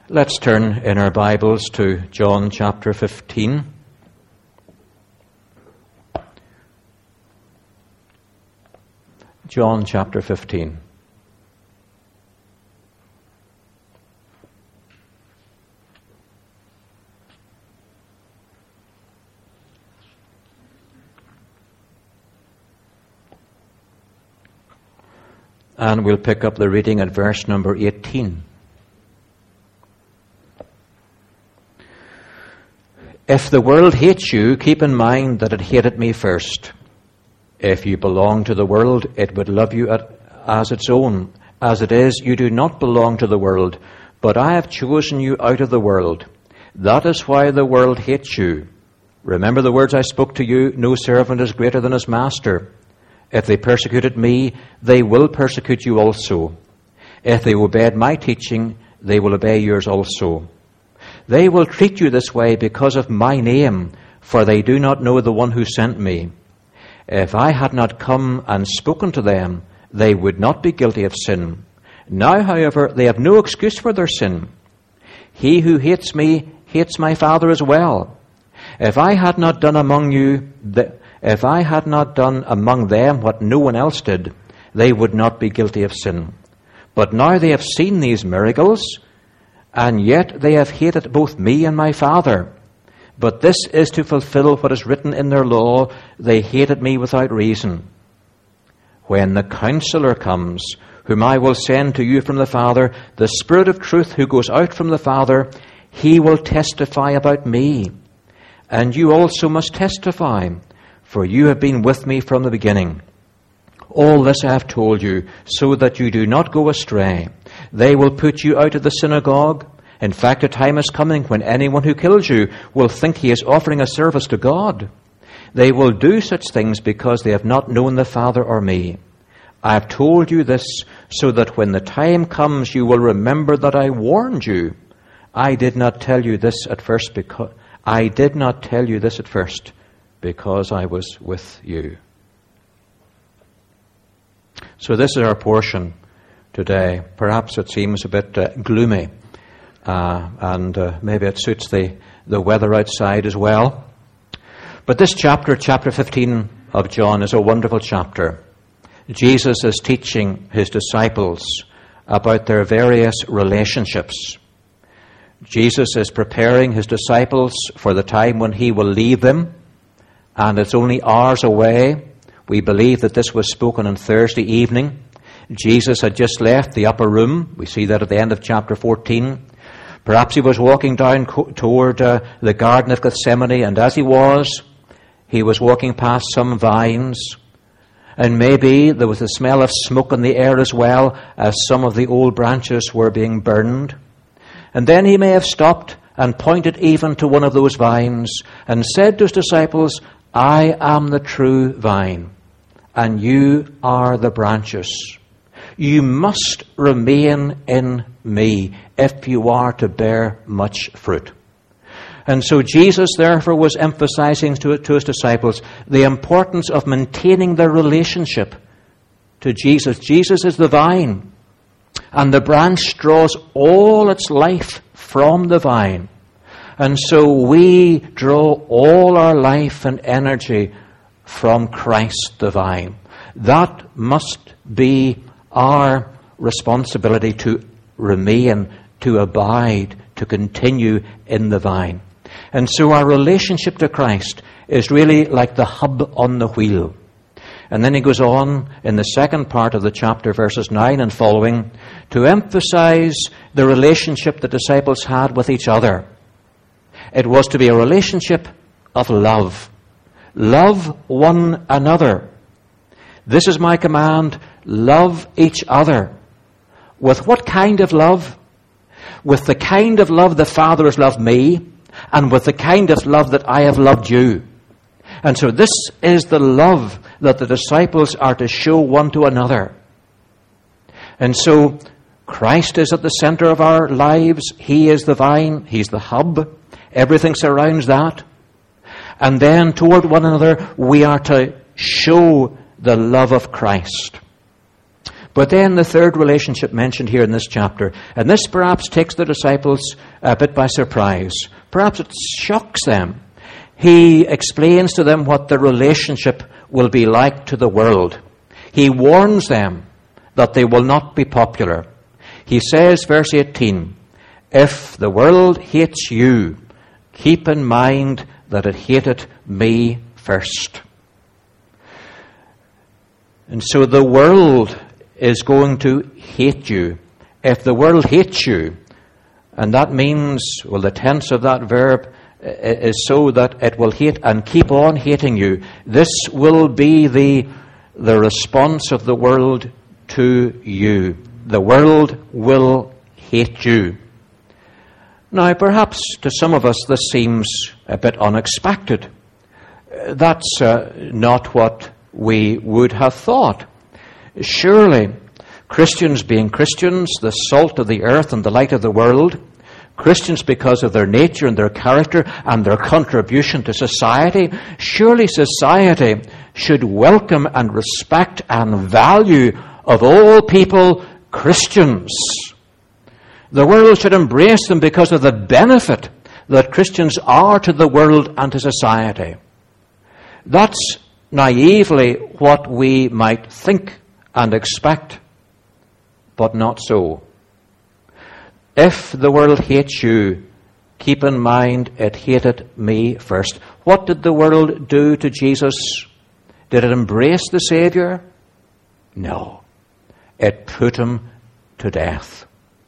Let's turn in our Bibles to John chapter 15. John chapter 15. And we'll pick up the reading at verse number 18. If the world hates you, keep in mind that it hated me first. If you belong to the world, it would love you as its own. As it is, you do not belong to the world, but I have chosen you out of the world. That is why the world hates you. Remember the words I spoke to you, no servant is greater than his master. If they persecuted me, they will persecute you also. If they obeyed my teaching, they will obey yours also. They will treat you this way because of my name, for they do not know the one who sent me. If I had not come and spoken to them, they would not be guilty of sin. Now, however, they have no excuse for their sin. He who hates me hates my Father as well. If I had not done among them what no one else did, they would not be guilty of sin. But now they have seen these miracles, and yet they have hated both me and my Father. But this is to fulfill what is written in their law, they hated me without reason. When the Counselor comes, whom I will send to you from the Father, the Spirit of truth who goes out from the Father, he will testify about me. And you also must testify, for you have been with me from the beginning. All this I have told you, so that you do not go astray. They will put you out of the synagogue. In fact, a time is coming when anyone who kills you will think he is offering a service to God. They will do such things because they have not known the Father or me. I have told you this so that when the time comes you will remember that I warned you. I did not tell you this at first because I was with you. So this is our portion today. Perhaps it seems a bit gloomy, and maybe it suits the weather outside as well. But this chapter 15 of John, is a wonderful chapter. Jesus is teaching his disciples about their various relationships. Jesus is preparing his disciples for the time when he will leave them, and it's only hours away. We believe that this was spoken on Thursday evening. Jesus had just left the upper room. We see that at the end of chapter 14. Perhaps he was walking down toward the Garden of Gethsemane, and as he was walking past some vines, and maybe there was the smell of smoke in the air as well, as some of the old branches were being burned. And then he may have stopped and pointed even to one of those vines and said to his disciples, I am the true vine, and you are the branches. You must remain in me if you are to bear much fruit. And so Jesus, therefore, was emphasizing to his disciples the importance of maintaining their relationship to Jesus. Jesus is the vine, and the branch draws all its life from the vine. And so we draw all our life and energy from Christ the vine. That must be our responsibility, to remain, to abide, to continue in the vine. And so our relationship to Christ is really like the hub on the wheel. And then he goes on in the second part of the chapter, verses 9 and following, to emphasize the relationship the disciples had with each other. It was to be a relationship of love. Love one another. This is my command, love each other. With what kind of love? With the kind of love the Father has loved me, and with the kind of love that I have loved you. And so this is the love that the disciples are to show one to another. And so Christ is at the center of our lives. He is the vine. He's the hub. Everything surrounds that. And then toward one another, we are to show the love of Christ. But then the third relationship mentioned here in this chapter, and this perhaps takes the disciples a bit by surprise. Perhaps it shocks them. He explains to them what the relationship will be like to the world. He warns them that they will not be popular. He says, verse 18, "If the world hates you, keep in mind that it hated me first." And so the world is going to hate you. If the world hates you, and that means, well, the tense of that verb is so that it will hate and keep on hating you, this will be the response of the world to you. The world will hate you. Now, perhaps to some of us this seems a bit unexpected. That's not what we would have thought. Surely, Christians being Christians, the salt of the earth and the light of the world, Christians because of their nature and their character and their contribution to society, surely society should welcome and respect and value of all people Christians. The world should embrace them because of the benefit that Christians are to the world and to society. That's naively what we might think and expect, but not so. If the world hates you, keep in mind it hated me first. What did the world do to Jesus? Did it embrace the Savior? No. It put him to death.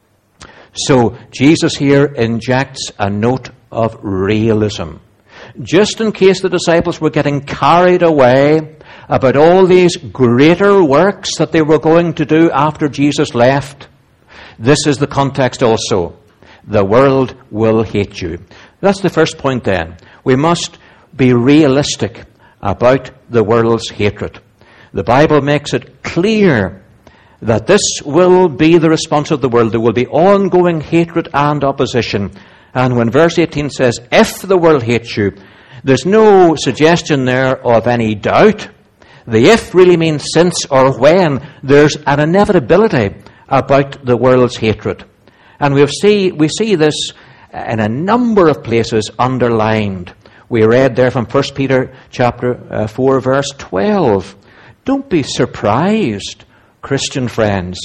So Jesus here injects a note of realism. Just in case the disciples were getting carried away about all these greater works that they were going to do after Jesus left, this is the context also. The world will hate you. That's the first point then. We must be realistic about the world's hatred. The Bible makes it clear that this will be the response of the world. There will be ongoing hatred and opposition. And when verse 18 says, "If the world hates you," there's no suggestion there of any doubt. The if really means since or when. There's an inevitability about the world's hatred. And we see this in a number of places underlined. We read there from 1 Peter chapter 4, verse 12. Don't be surprised, Christian friends,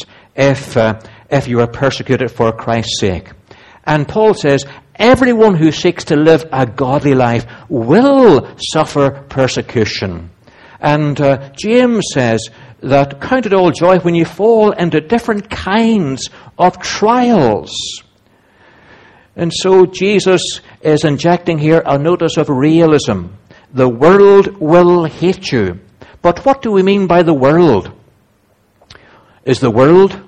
if you are persecuted for Christ's sake. And Paul says, everyone who seeks to live a godly life will suffer persecution. And James says that count it all joy when you fall into different kinds of trials. And so Jesus is injecting here a notice of realism. The world will hate you. But what do we mean by the world? Is the world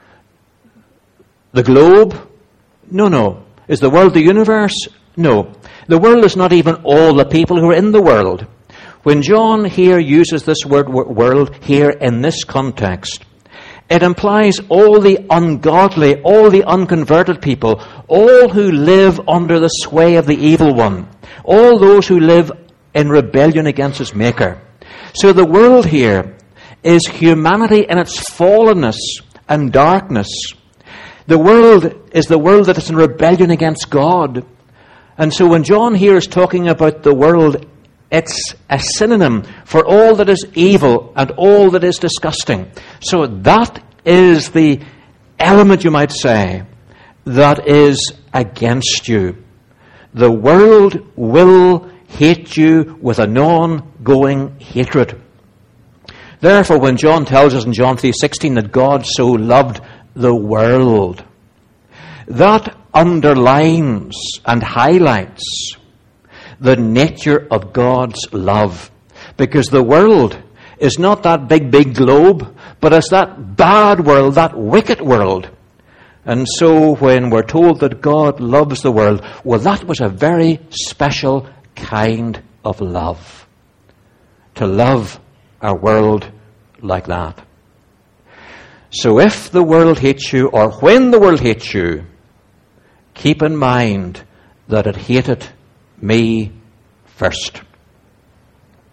the globe? No. Is the world the universe? No. The world is not even all the people who are in the world. When John here uses this word world here in this context, it implies all the ungodly, all the unconverted people, all who live under the sway of the evil one, all those who live in rebellion against his Maker. So the world here is humanity in its fallenness and darkness. The world is the world that is in rebellion against God. And so when John here is talking about the world, it's a synonym for all that is evil and all that is disgusting. So that is the element, you might say, that is against you. The world will hate you with an ongoing hatred. Therefore, when John tells us in John 3:16 that God so loved the world, that underlines and highlights the nature of God's love. Because the world is not that big globe, but it's that bad world, that wicked world. And so when we're told that God loves the world, well, that was a very special kind of love. To love a world like that. So if the world hates you, or when the world hates you, keep in mind that it hated me first.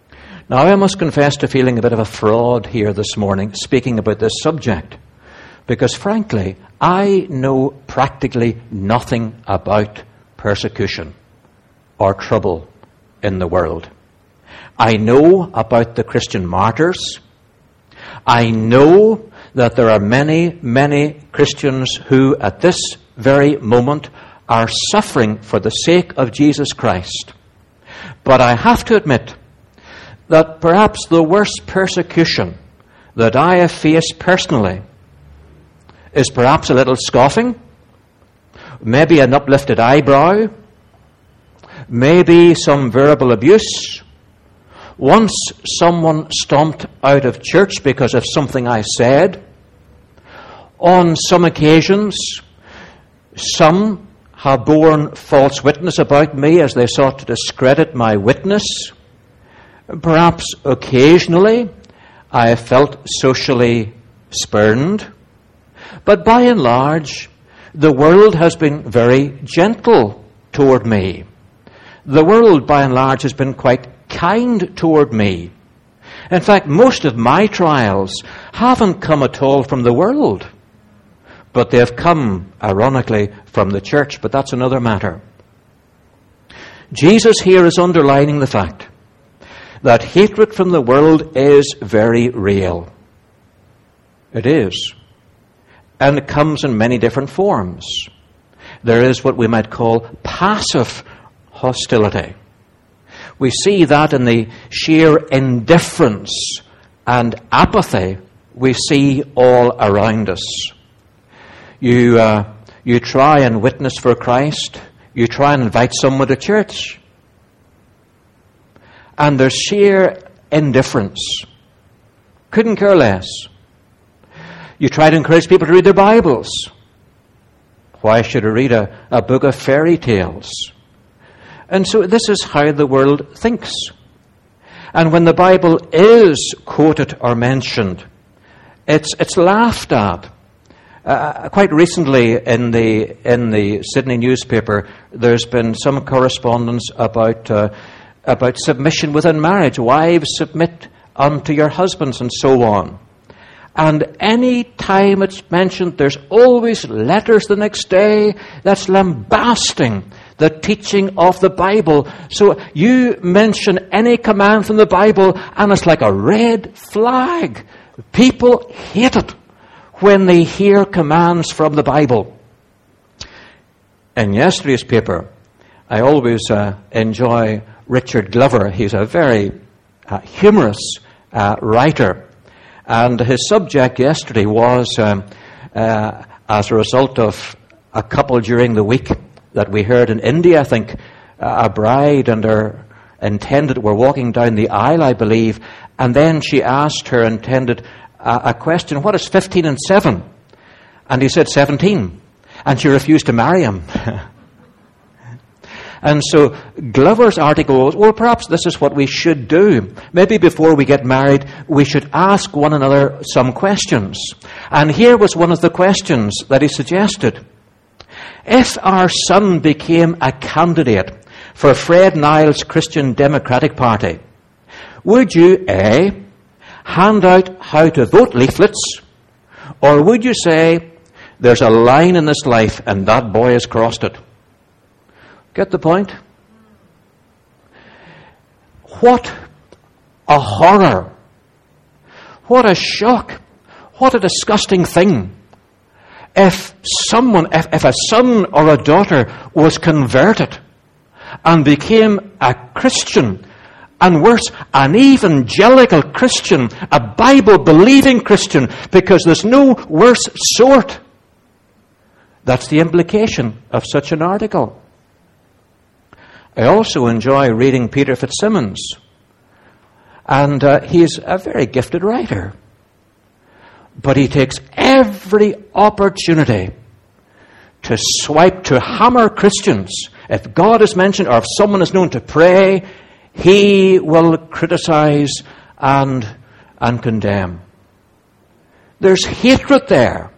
Now, I must confess to feeling a bit of a fraud here this morning, speaking about this subject, because frankly, I know practically nothing about persecution or trouble in the world. I know about the Christian martyrs. I know that there are many, many Christians who at this very moment are suffering for the sake of Jesus Christ. But I have to admit that perhaps the worst persecution that I have faced personally is perhaps a little scoffing, maybe an uplifted eyebrow, maybe some verbal abuse. Once someone stomped out of church because of something I said. On some occasions, some have borne false witness about me as they sought to discredit my witness. Perhaps occasionally I have felt socially spurned. But by and large, the world has been very gentle toward me. The world, by and large, has been quite kind toward me. In fact, most of my trials haven't come at all from the world, but they have come, ironically, from the church, but that's another matter. Jesus here is underlining the fact that hatred from the world is very real. It is. And it comes in many different forms. There is what we might call passive hostility. We see that in the sheer indifference and apathy we see all around us. You try and witness for Christ. You try and invite someone to church. And there's sheer indifference. Couldn't care less. You try to encourage people to read their Bibles. Why should I read a book of fairy tales? And so this is how the world thinks. And when the Bible is quoted or mentioned, it's laughed at. Quite recently in the Sydney newspaper, there's been some correspondence about submission within marriage. Wives, submit unto your husbands, and so on. And any time it's mentioned, there's always letters the next day that's lambasting the teaching of the Bible. So you mention any command from the Bible, and it's like a red flag. People hate it when they hear commands from the Bible. In yesterday's paper, I always enjoy Richard Glover. He's a very humorous writer. And his subject yesterday was, as a result of a couple during the week that we heard in India, I think, a bride and her intended were walking down the aisle, I believe, and then she asked her intended a question, what is 15 and 7? And he said 17. And she refused to marry him. And so Glover's article was, well, perhaps this is what we should do. Maybe before we get married, we should ask one another some questions. And here was one of the questions that he suggested. If our son became a candidate for Fred Niles' Christian Democratic Party, would you, A, hand out how to vote leaflets, or would you say, there's a line in this life and that boy has crossed it? Get the point? What a horror. What a shock. What a disgusting thing. If a son or a daughter was converted and became a Christian, and worse, an evangelical Christian, a Bible-believing Christian, because there's no worse sort. That's the implication of such an article. I also enjoy reading Peter Fitzsimmons. And he's a very gifted writer. But he takes every opportunity to swipe, to hammer Christians. If God is mentioned, or if someone is known to pray, he will criticize and condemn. There's hatred there.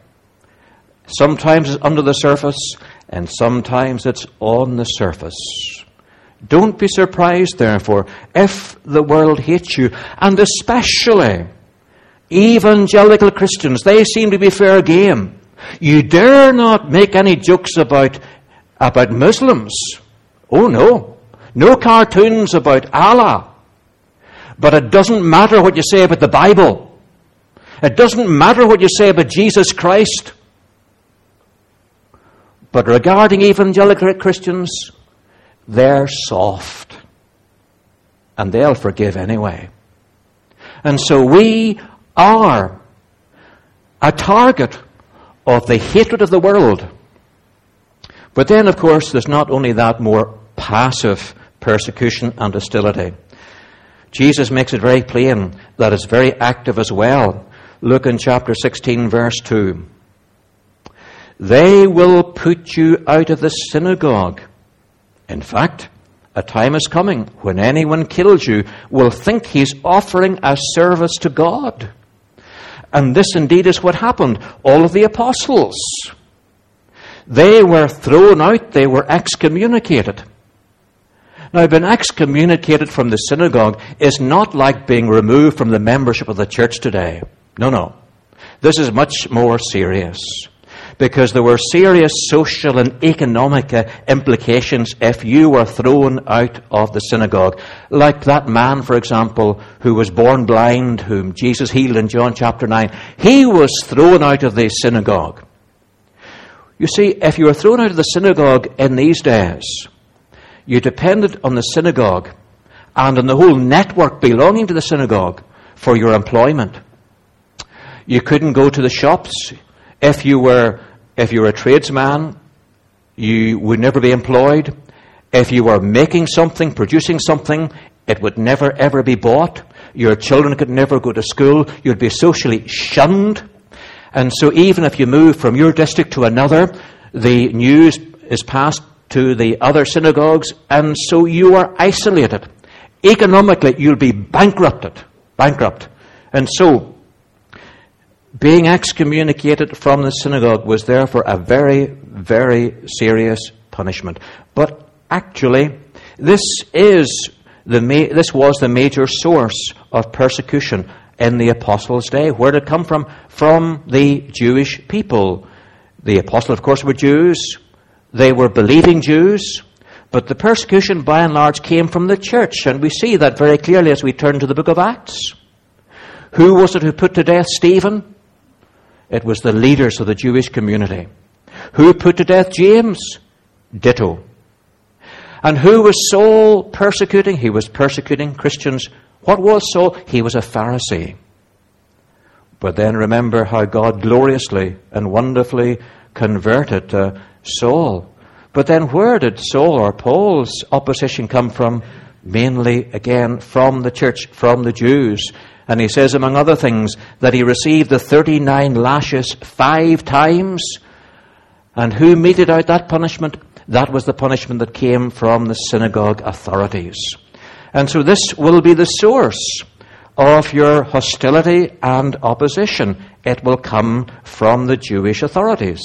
Sometimes it's under the surface, and sometimes it's on the surface. Don't be surprised, therefore, if the world hates you, and especially evangelical Christians. They seem to be fair game. You dare not make any jokes about Muslims. Oh, no. No cartoons about Allah. But it doesn't matter what you say about the Bible. It doesn't matter what you say about Jesus Christ. But regarding evangelical Christians, they're soft. And they'll forgive anyway. And so we are a target of the hatred of the world. But then, of course, there's not only that more passive persecution and hostility. Jesus makes it very plain that it's very active as well. Look in chapter 16, verse 2. They will put you out of the synagogue. In fact, a time is coming when anyone kills you will think he's offering a service to God. And this indeed is what happened. All of the apostles, they were thrown out, they were excommunicated. Now, being excommunicated from the synagogue is not like being removed from the membership of the church today. No. This is much more serious, because there were serious social and economic implications if you were thrown out of the synagogue. Like that man, for example, who was born blind, whom Jesus healed in John chapter 9. He was thrown out of the synagogue. You see, if you were thrown out of the synagogue in these days, you depended on the synagogue and on the whole network belonging to the synagogue for your employment. You couldn't go to the shops. If you were a tradesman, you would never be employed. If you were making something, producing something, it would never ever be bought. Your children could never go to school. You'd be socially shunned. And so even if you move from your district to another, the news is passed to the other synagogues, and so you are isolated. Economically, you'll be bankrupt. And so, being excommunicated from the synagogue was therefore a very, very serious punishment. But actually, this was the major source of persecution in the apostles' day. Where did it come from? From the Jewish people. The apostles, of course, were Jews. They were believing Jews. But the persecution, by and large, came from the church. And we see that very clearly as we turn to the book of Acts. Who was it who put to death Stephen? It was the leaders of the Jewish community. Who put to death James? Ditto. And who was Saul persecuting? He was persecuting Christians. What was Saul? He was a Pharisee. But then remember how God gloriously and wonderfully converted Saul. But then where did Saul or Paul's opposition come from? Mainly, again, from the church, from the Jews. And he says, among other things, that he received the 39 lashes 5 times. And who meted out that punishment? That was the punishment that came from the synagogue authorities. And so this will be the source of your hostility and opposition. It will come from the Jewish authorities.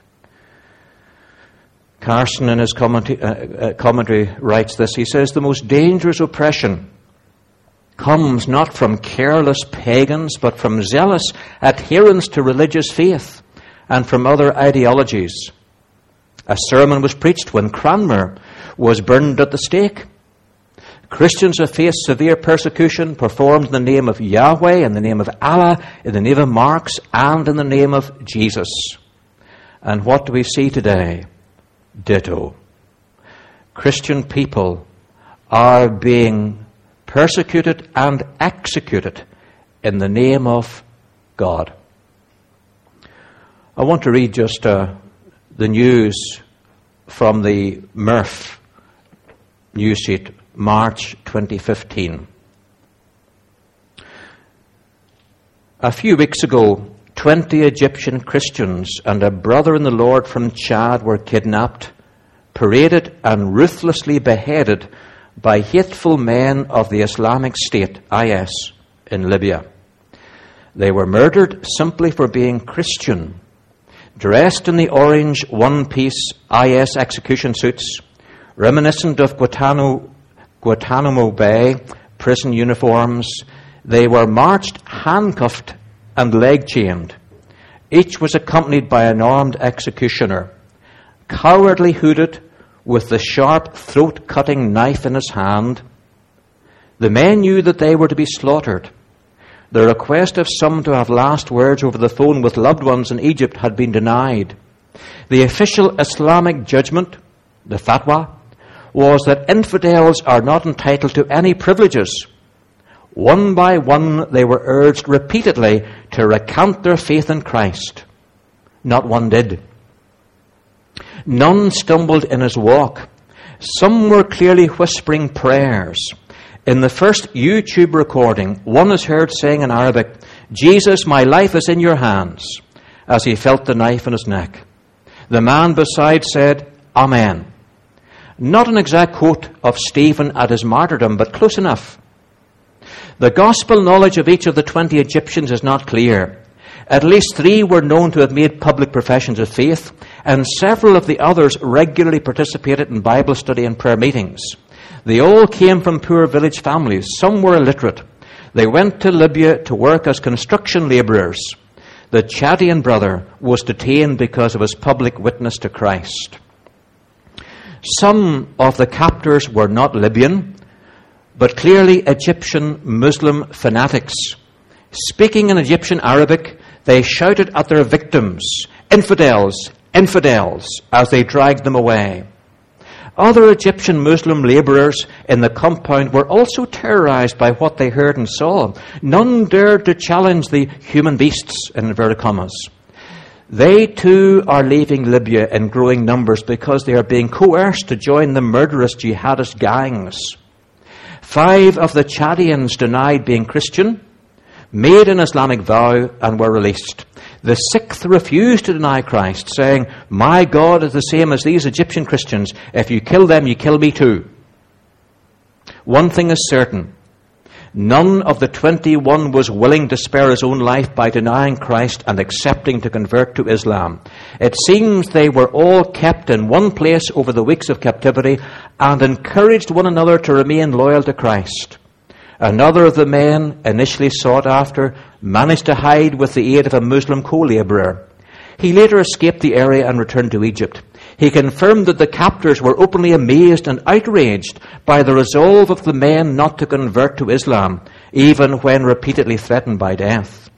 Carson, in his commentary, writes this. He says, the most dangerous oppression comes not from careless pagans, but from zealous adherents to religious faith and from other ideologies. A sermon was preached when Cranmer was burned at the stake. Christians have faced severe persecution performed in the name of Yahweh, in the name of Allah, in the name of Marx, and in the name of Jesus. And what do we see today? Ditto. Christian people are being persecuted and executed in the name of God. I want to read just the news from the Murph news sheet, March 2015. A few weeks ago, 20 Egyptian Christians and a brother in the Lord from Chad were kidnapped, paraded and ruthlessly beheaded by hateful men of the Islamic State, IS, in Libya. They were murdered simply for being Christian, dressed in the orange one-piece IS execution suits, Reminiscent of Guantanamo Bay prison uniforms, they were marched handcuffed and leg-chained. Each was accompanied by an armed executioner, cowardly hooded, with the sharp throat-cutting knife in his hand. The men knew that they were to be slaughtered. The request of some to have last words over the phone with loved ones in Egypt had been denied. The official Islamic judgment, the fatwa, was that infidels are not entitled to any privileges. One by one, they were urged repeatedly to recant their faith in Christ. Not one did. None stumbled in his walk. Some were clearly whispering prayers. In the first YouTube recording, one is heard saying in Arabic, "Jesus, my life is in your hands," as he felt the knife in his neck. The man beside said, "Amen." Not an exact quote of Stephen at his martyrdom, but close enough. The gospel knowledge of each of the 20 Egyptians is not clear. At least 3 were known to have made public professions of faith, and several of the others regularly participated in Bible study and prayer meetings. They all came from poor village families. Some were illiterate. They went to Libya to work as construction laborers. The Chadian brother was detained because of his public witness to Christ. Some of the captors were not Libyan, but clearly Egyptian Muslim fanatics. Speaking in Egyptian Arabic, they shouted at their victims, "Infidels, infidels," as they dragged them away. Other Egyptian Muslim laborers in the compound were also terrorized by what they heard and saw. None dared to challenge the human beasts, in inverted commas. They too are leaving Libya in growing numbers because they are being coerced to join the murderous jihadist gangs. 5 of the Chadians denied being Christian, made an Islamic vow, and were released. The 6th refused to deny Christ, saying, "My God is the same as these Egyptian Christians. If you kill them, you kill me too." One thing is certain. None of the 21 was willing to spare his own life by denying Christ and accepting to convert to Islam. It seems they were all kept in one place over the weeks of captivity and encouraged one another to remain loyal to Christ. Another of the men initially sought after managed to hide with the aid of a Muslim co-laborer. He later escaped the area and returned to Egypt. He confirmed that the captors were openly amazed and outraged by the resolve of the men not to convert to Islam, even when repeatedly threatened by death.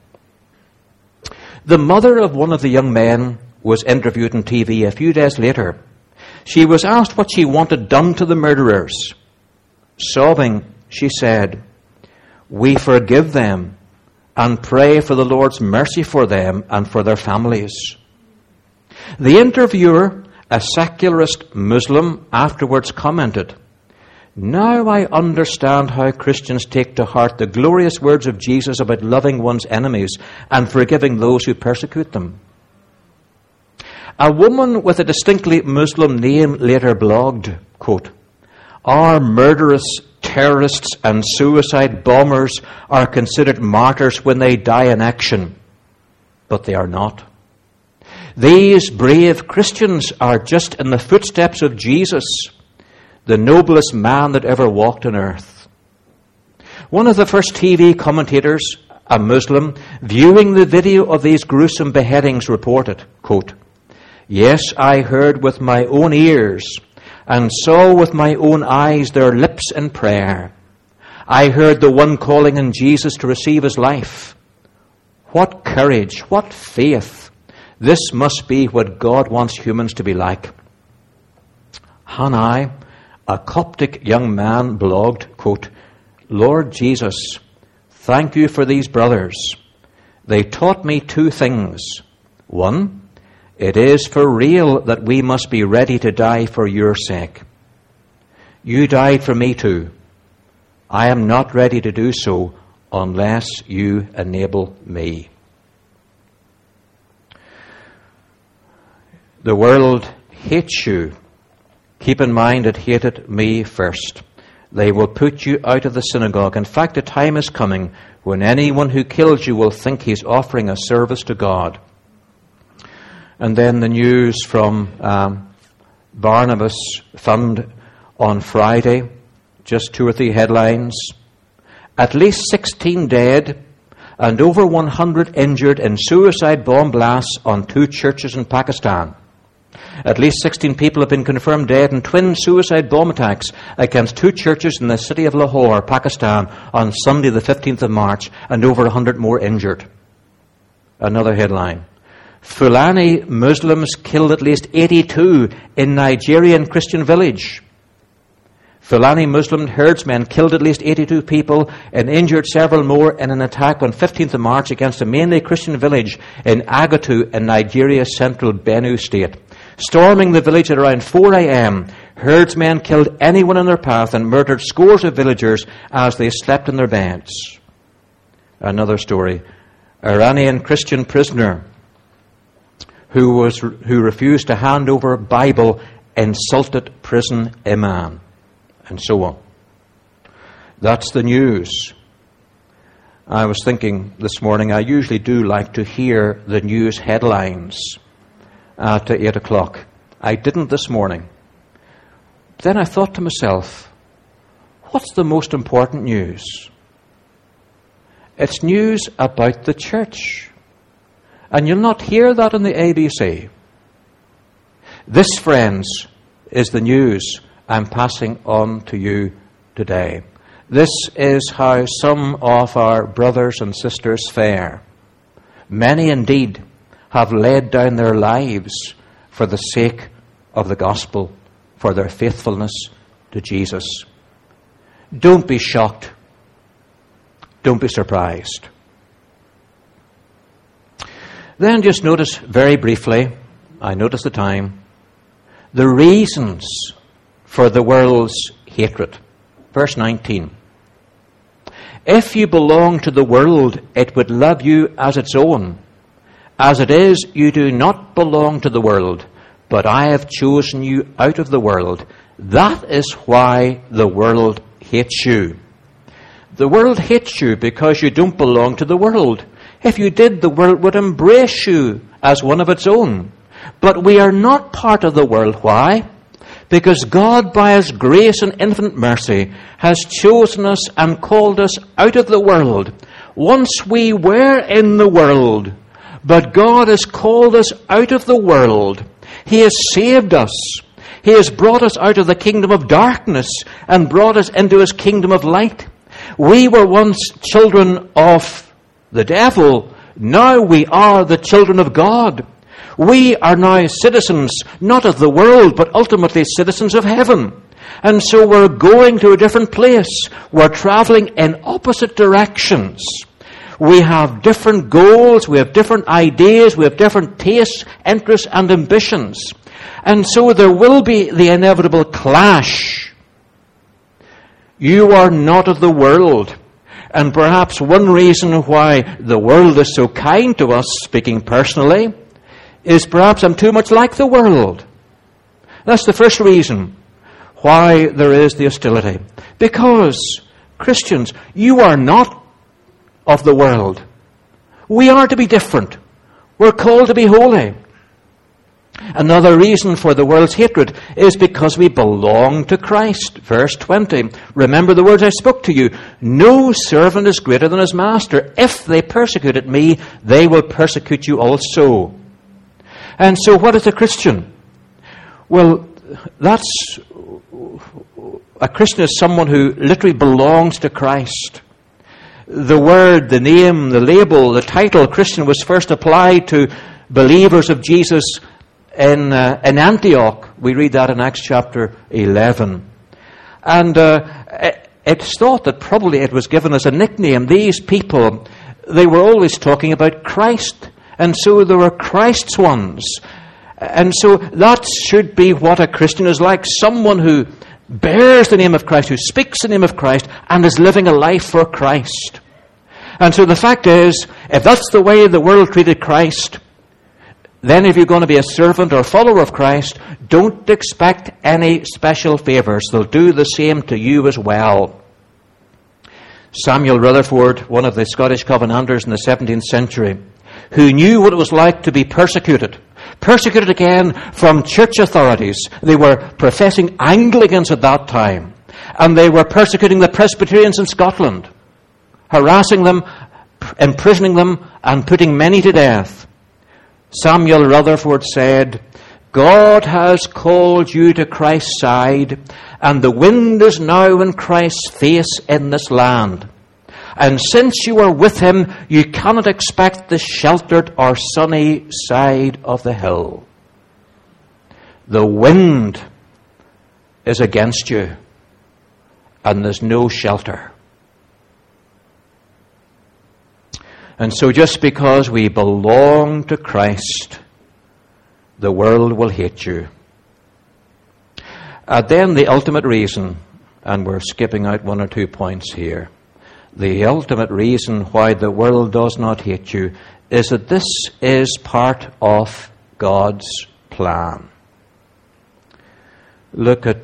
The mother of one of the young men was interviewed on TV a few days later. She was asked what she wanted done to the murderers. Sobbing, she said, "We forgive them and pray for the Lord's mercy for them and for their families." The interviewer, a secularist Muslim, afterwards commented, "Now I understand how Christians take to heart the glorious words of Jesus about loving one's enemies and forgiving those who persecute them." A woman with a distinctly Muslim name later blogged, quote, "Our murderous terrorists and suicide bombers are considered martyrs when they die in action, but they are not. These brave Christians are just in the footsteps of Jesus, the noblest man that ever walked on earth." One of the first TV commentators, a Muslim, viewing the video of these gruesome beheadings reported, quote, "Yes, I heard with my own ears and saw with my own eyes their lips in prayer. I heard the one calling on Jesus to receive his life. What courage, what faith. This must be what God wants humans to be like." Hanai, a Coptic young man, blogged, quote, "Lord Jesus, thank you for these brothers. They taught me 2 things. 1, it is for real that we must be ready to die for your sake. You died for me too. I am not ready to do so unless you enable me." The world hates you. Keep in mind it hated me first. They will put you out of the synagogue. In fact, a time is coming when anyone who kills you will think he's offering a service to God. And then the news from Barnabas Fund on Friday, just 2 or 3 headlines. At least 16 dead and over 100 injured in suicide bomb blasts on 2 churches in Pakistan. At least 16 people have been confirmed dead in twin suicide bomb attacks against 2 churches in the city of Lahore, Pakistan, on Sunday the 15th of March, and over 100 more injured. Another headline. Fulani Muslims killed at least 82 in Nigerian Christian village. Fulani Muslim herdsmen killed at least 82 people and injured several more in an attack on 15th of March against a mainly Christian village in Agatu in Nigeria's central Benue state. Storming the village at around 4 a.m., herdsmen killed anyone in their path and murdered scores of villagers as they slept in their beds. Another story. Iranian Christian prisoner who refused to hand over Bible insulted prison imam, and so on. That's the news. I was thinking this morning, I usually do like to hear the news headlines at 8 o'clock. I didn't this morning. Then I thought to myself, what's the most important news? It's news about the church. And you'll not hear that on the ABC. This, friends, is the news I'm passing on to you today. This is how some of our brothers and sisters fare. Many indeed have laid down their lives for the sake of the gospel, for their faithfulness to Jesus. Don't be shocked. Don't be surprised. Then just notice very briefly, I notice the time, the reasons for the world's hatred. Verse 19. If you belong to the world, it would love you as its own. As it is, you do not belong to the world, but I have chosen you out of the world. That is why the world hates you. The world hates you because you don't belong to the world. If you did, the world would embrace you as one of its own. But we are not part of the world. Why? Because God, by His grace and infinite mercy, has chosen us and called us out of the world. Once we were in the world, but God has called us out of the world. He has saved us. He has brought us out of the kingdom of darkness and brought us into His kingdom of light. We were once children of the devil. Now we are the children of God. We are now citizens, not of the world, but ultimately citizens of heaven. And so we're going to a different place. We're traveling in opposite directions. We have different goals, we have different ideas, we have different tastes, interests, and ambitions. And so there will be the inevitable clash. You are not of the world. And perhaps one reason why the world is so kind to us, speaking personally, is perhaps I'm too much like the world. That's the first reason why there is the hostility. Because, Christians, you are not of the world. We are to be different. We're called to be holy. Another reason for the world's hatred is because we belong to Christ. Verse 20. Remember the words I spoke to you. No servant is greater than his master. If they persecuted me, they will persecute you also. And so what is a Christian? Well, a Christian is someone who literally belongs to Christ. The word, the name, the label, the title Christian was first applied to believers of Jesus in Antioch. We read that in Acts chapter 11. And it's thought that probably it was given as a nickname. These people, they were always talking about Christ. And so they were Christ's ones. And so that should be what a Christian is like. Someone who bears the name of Christ, who speaks the name of Christ, and is living a life for Christ. And so the fact is, if that's the way the world treated Christ, then if you're going to be a servant or follower of Christ, don't expect any special favors. They'll do the same to you as well. Samuel Rutherford, one of the Scottish Covenanters in the 17th century, who knew what it was like to be persecuted persecuted again from church authorities. They were professing Anglicans at that time, and they were persecuting the Presbyterians in Scotland, harassing them, imprisoning them, and putting many to death. Samuel Rutherford said, God has called you to Christ's side, and the wind is now in Christ's face in this land. And since you are with him, you cannot expect the sheltered or sunny side of the hill. The wind is against you, and there's no shelter. And so just because we belong to Christ, the world will hate you. Then the ultimate reason, and we're skipping out 1 or 2 points here, the ultimate reason why the world does not hate you is that this is part of God's plan. Look at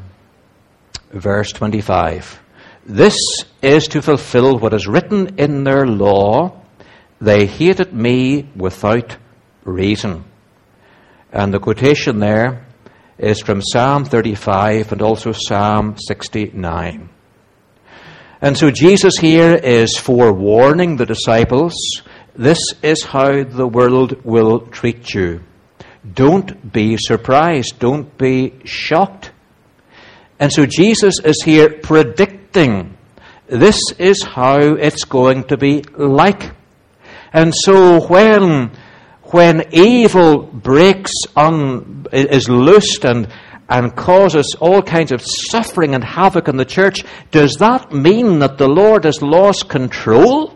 verse 25. This is to fulfill what is written in their law. They hated me without reason. And the quotation there is from Psalm 35 and also Psalm 69. And so Jesus here is forewarning the disciples, this is how the world will treat you. Don't be surprised. Don't be shocked. And so Jesus is here predicting this is how it's going to be like. And so when evil breaks on, is loosed and causes all kinds of suffering and havoc in the church, does that mean that the Lord has lost control?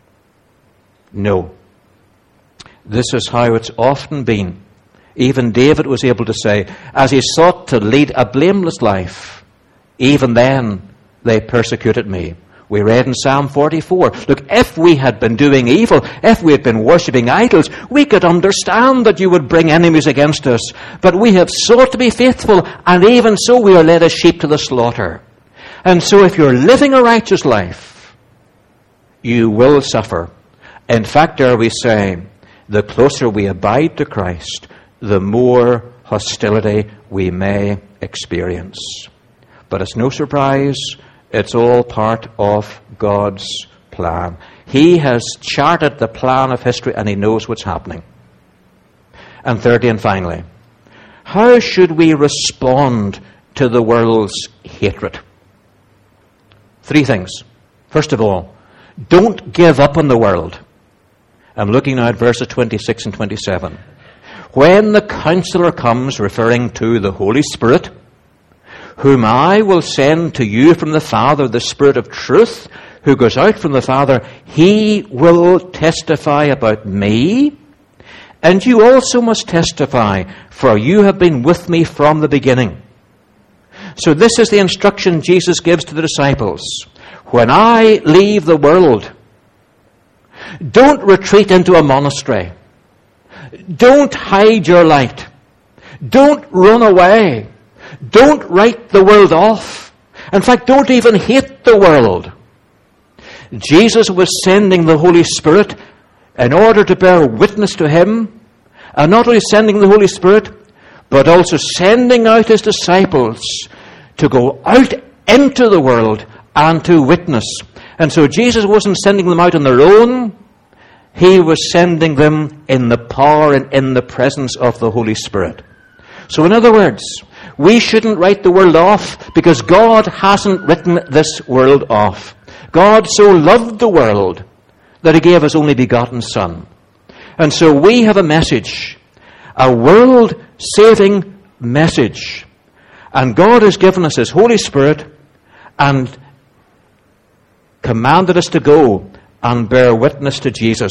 No. This is how it's often been. Even David was able to say, as he sought to lead a blameless life, even then they persecuted me. We read in Psalm 44, look, if we had been doing evil, if we had been worshipping idols, we could understand that you would bring enemies against us. But we have sought to be faithful, and even so we are led as sheep to the slaughter. And so if you're living a righteous life, you will suffer. In fact, dare we say, the closer we abide to Christ, the more hostility we may experience. But it's no surprise. It's all part of God's plan. He has charted the plan of history and he knows what's happening. And thirdly and finally, how should we respond to the world's hatred? 3 things. First of all, don't give up on the world. I'm looking now at verses 26 and 27. When the Counselor comes, referring to the Holy Spirit, whom I will send to you from the Father, the Spirit of truth, who goes out from the Father, he will testify about me. And you also must testify, for you have been with me from the beginning. So this is the instruction Jesus gives to the disciples. When I leave the world, don't retreat into a monastery. Don't hide your light. Don't run away. Don't write the world off. In fact, don't even hate the world. Jesus was sending the Holy Spirit in order to bear witness to him, and not only sending the Holy Spirit, but also sending out his disciples to go out into the world and to witness. And so Jesus wasn't sending them out on their own. He was sending them in the power and in the presence of the Holy Spirit. So in other words, we shouldn't write the world off because God hasn't written this world off. God so loved the world that he gave his only begotten Son. And so we have a message, a world-saving message. And God has given us his Holy Spirit and commanded us to go and bear witness to Jesus.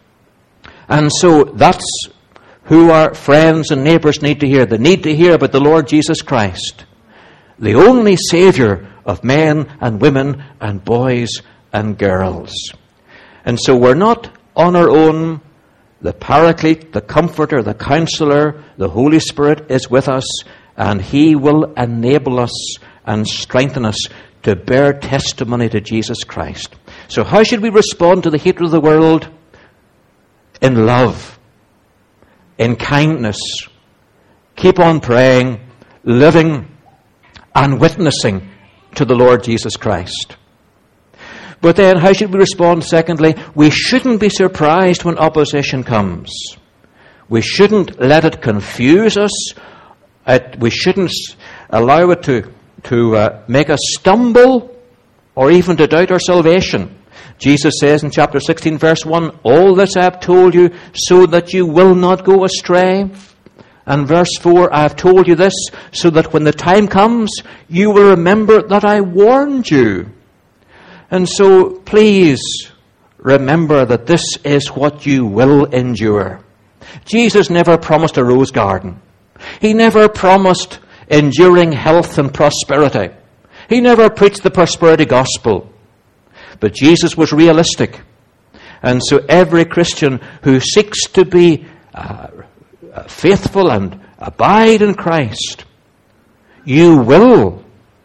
And so that's who our friends and neighbours need to hear. They need to hear about the Lord Jesus Christ, the only Saviour of men and women and boys and girls. And so we're not on our own. The Paraclete, the Comforter, the Counselor, the Holy Spirit is with us, and he will enable us and strengthen us to bear testimony to Jesus Christ. So how should we respond to the hatred of the world? In love. in kindness. Keep on praying, living, and witnessing to the Lord Jesus Christ. But then, how should we respond? Secondly, we shouldn't be surprised when opposition comes. We shouldn't let it confuse us. We shouldn't allow it to make us stumble or even to doubt our salvation. Jesus says in chapter 16, verse 1, all this I have told you so that you will not go astray. And verse 4, I have told you this so that when the time comes, you will remember that I warned you. And so please remember that this is what you will endure. Jesus never promised a rose garden. He never promised enduring health and prosperity. He never preached the prosperity gospel. But Jesus was realistic. And so every Christian who seeks to be faithful and abide in Christ, you will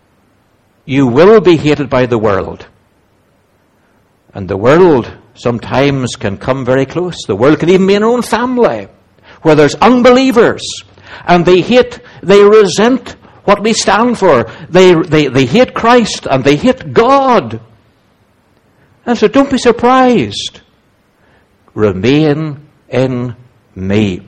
be hated by the world. And the world sometimes can come very close. The world can even be in our own family, where there's unbelievers, and they resent what we stand for. They hate Christ, and they hate God. And so don't be surprised. Remain in me.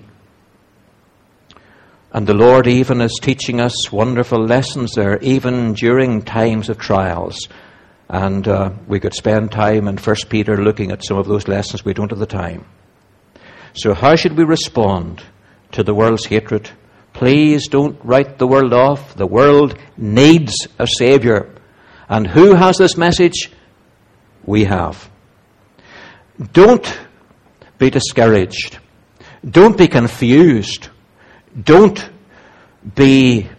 And the Lord even is teaching us wonderful lessons there, even during times of trials. And we could spend time in 1 Peter looking at some of those lessons. We don't have the time. So how should we respond to the world's hatred? Please don't write the world off. The world needs a Savior. And who has this message? We have. Don't be discouraged. Don't be confused. Don't be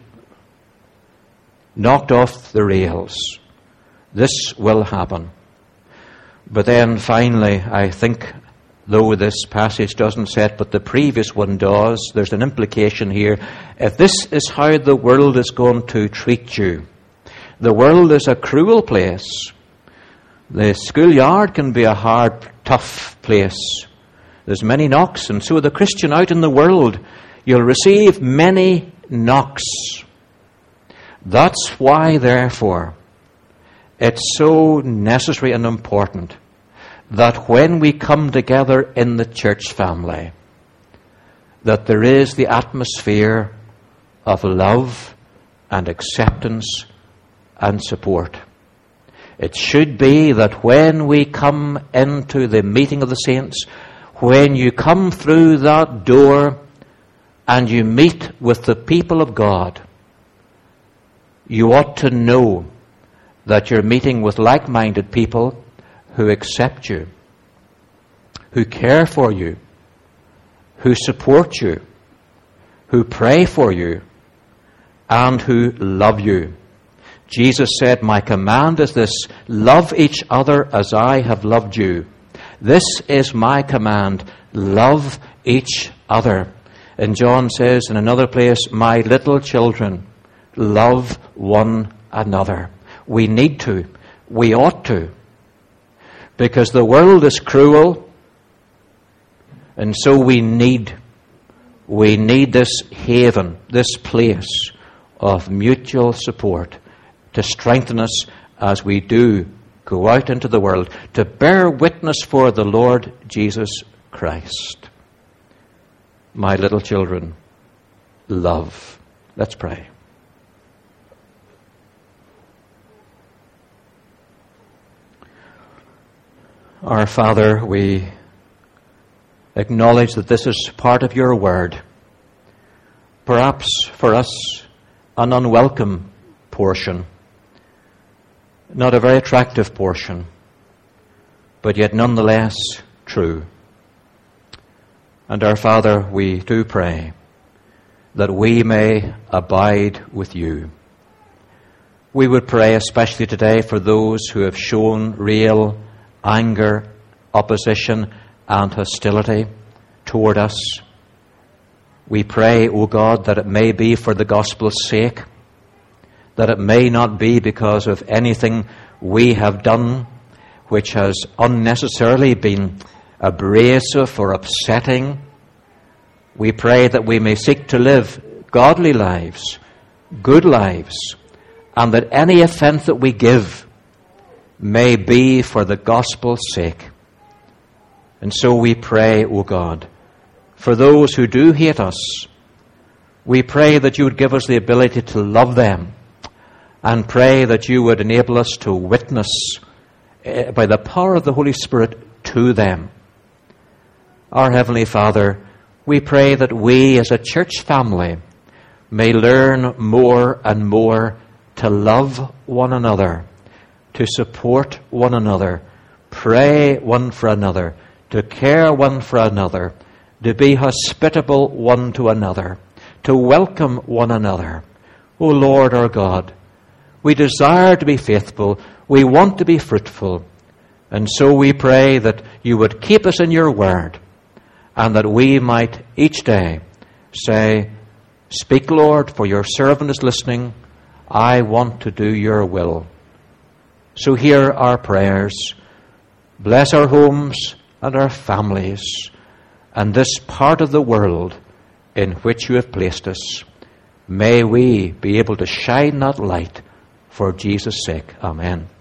knocked off the rails. This will happen. But then finally, I think, though this passage doesn't say it, but the previous one does, there's an implication here. If this is how the world is going to treat you, the world is a cruel place. The schoolyard can be a hard, tough place. There's many knocks, and so the Christian out in the world, you'll receive many knocks. That's why, therefore, it's so necessary and important that when we come together in the church family, that there is the atmosphere of love and acceptance and support. It should be that when we come into the meeting of the saints, when you come through that door and you meet with the people of God, you ought to know that you're meeting with like-minded people who accept you, who care for you, who support you, who pray for you, and who love you. Jesus said, my command is this, love each other as I have loved you. This is my command, love each other. And John says in another place, my little children, love one another. We need to. We ought to. Because the world is cruel. And so we need this haven, this place of mutual support to strengthen us as we do go out into the world to bear witness for the Lord Jesus Christ. My little children, love. Let's pray. Our Father, we acknowledge that this is part of your word. Perhaps for us an unwelcome portion, not a very attractive portion, but yet nonetheless true. And our Father, we do pray that we may abide with you. We would pray especially today for those who have shown real anger, opposition, and hostility toward us. We pray, O God, that it may be for the gospel's sake, that it may not be because of anything we have done which has unnecessarily been abrasive or upsetting. We pray that we may seek to live godly lives, good lives, and that any offence that we give may be for the gospel's sake. And so we pray, O God, for those who do hate us. We pray that you would give us the ability to love them, and pray that you would enable us to witness by the power of the Holy Spirit to them. Our Heavenly Father, we pray that we as a church family may learn more and more to love one another, to support one another, pray one for another, to care one for another, to be hospitable one to another, to welcome one another. O Lord our God, we desire to be faithful, we want to be fruitful, and so we pray that you would keep us in your word, and that we might each day say, "Speak, Lord, for your servant is listening. I want to do your will." So hear our prayers. Bless our homes and our families and this part of the world in which you have placed us. May we be able to shine that light for Jesus' sake. Amen.